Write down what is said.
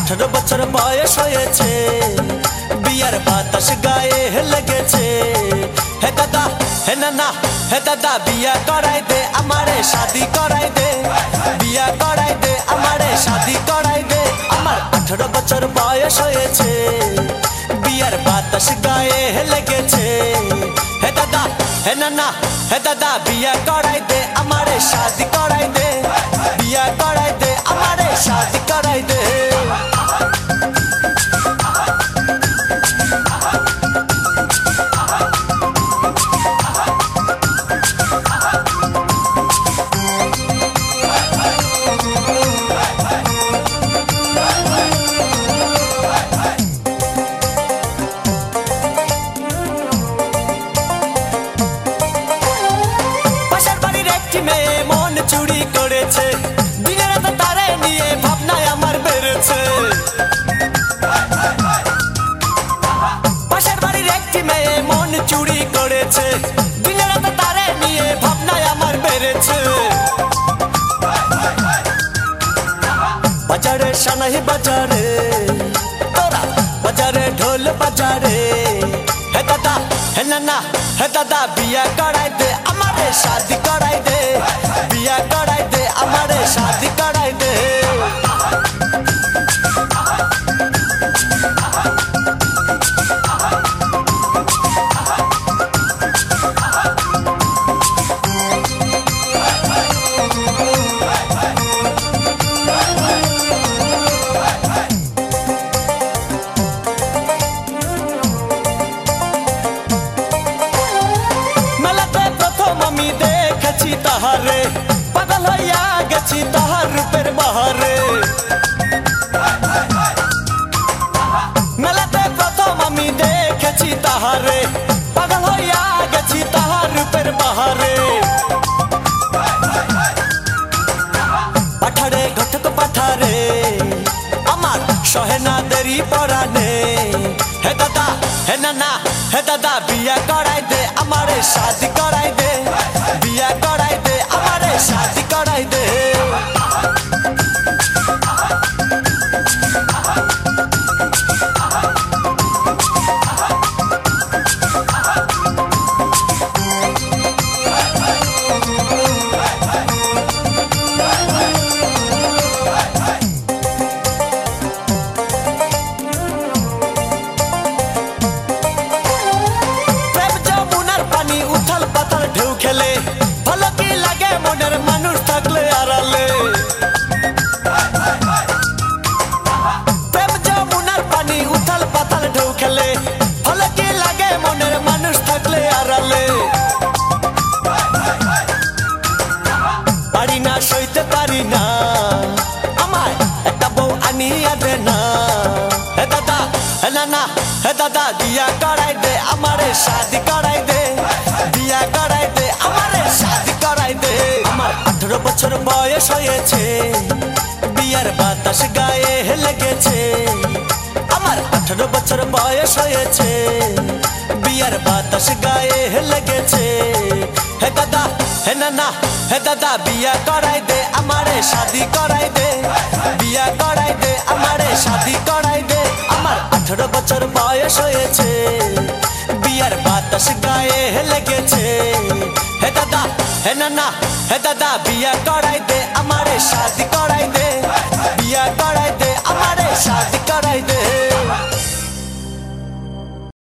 18 বছর বয়স হয়েছে, বিয়ার বাতাস গায়ে লেগেছে। হে দাদা হে নানা হে দাদা বিয়া করাই দে আমারে শাদি করাই দে, বিয়া করাই দে আমারে শাদি করাই দে। আমার 18 বছর বয়স হয়েছে, বিয়ার বাতাস গায়ে লেগেছে। হে দাদা হে নানা হে দাদা বিয়া করাই দে আমারে শাদি করাই দে, বিয়া করাই দে আমারে শাদি করাই দে। মেয়ে মন চুরি করেছে, দিনের রাতে তারে নিয়ে ভাবনায় আমার বেড়েছে। পাশের বাড়ির একটি মেয়ে মন চুরি করেছে, দিনের রাতে তারে নিয়ে ভাবনায় আমার বেড়েছে। বাজারে সানাই বাজারে তোরা বাজারে ঢোল বাজারে। হে দাদা হে নানা হে দাদা বিয়া করাই দে আমারে শাদি করাই দে, বিয়া করাই দে আমারে শাদি করাই দে। আমি দেখেছি তাহারে, পাগল হইয়া গেছি তাহার রূপের বাহারে। মেলাতে প্রথম আমি দেখেছি তাহারে, পাগল হইয়া গেছি তাহার রূপের বাহারে। পাঠারে ঘটক পাঠারে আমার সহে না দেরি পরানে। হে দাদা হে নানা হে দাদা বিয়া করাই দে আমারে শাদি করাই দে, বিয়া করাই দে আমারে শাদি করাই দে। ঢেউ খেলে ভালো কি লাগে মনের মানুষ থাকলে আড়ালে। প্রেম যমুনার পানি উথাল পাতাল ঢেউ খেলে ভালো কি লাগে মনের মানুষ থাকলে আড়ালে। পারি না সইতে পারি না আমার একটা বউ আনিয়া দে না। হে দাদা হে নানা হে দাদা বিয়া করাই দে আমারে শাদি করাই দে, বিয়া করাই দে আমারে শাদি করাই দে। আমার 18 বছর বয়স হয়েছে, বিয়ার বাতাস গায়ে লেগেছে। আমার 18 বছর বয়স হয়েছে, বিয়ার বাতাস গায়ে লেগেছে। হে দাদা হে নানা হে দাদা বিয়া করাই দে আমারে শাদি করাই দে, বিয়া করাই দে আমারে শাদি করাই দে। আমার 18 বছর বয়স হয়েছে, বিয়ার বাতাস গায়ে লেগেছে। হে দাদা হে নানা হে দাদা বিয়া করাই দে আমারে শাদি করাই দে, বিয়া করাই দে আমারে শাদি করাই দে।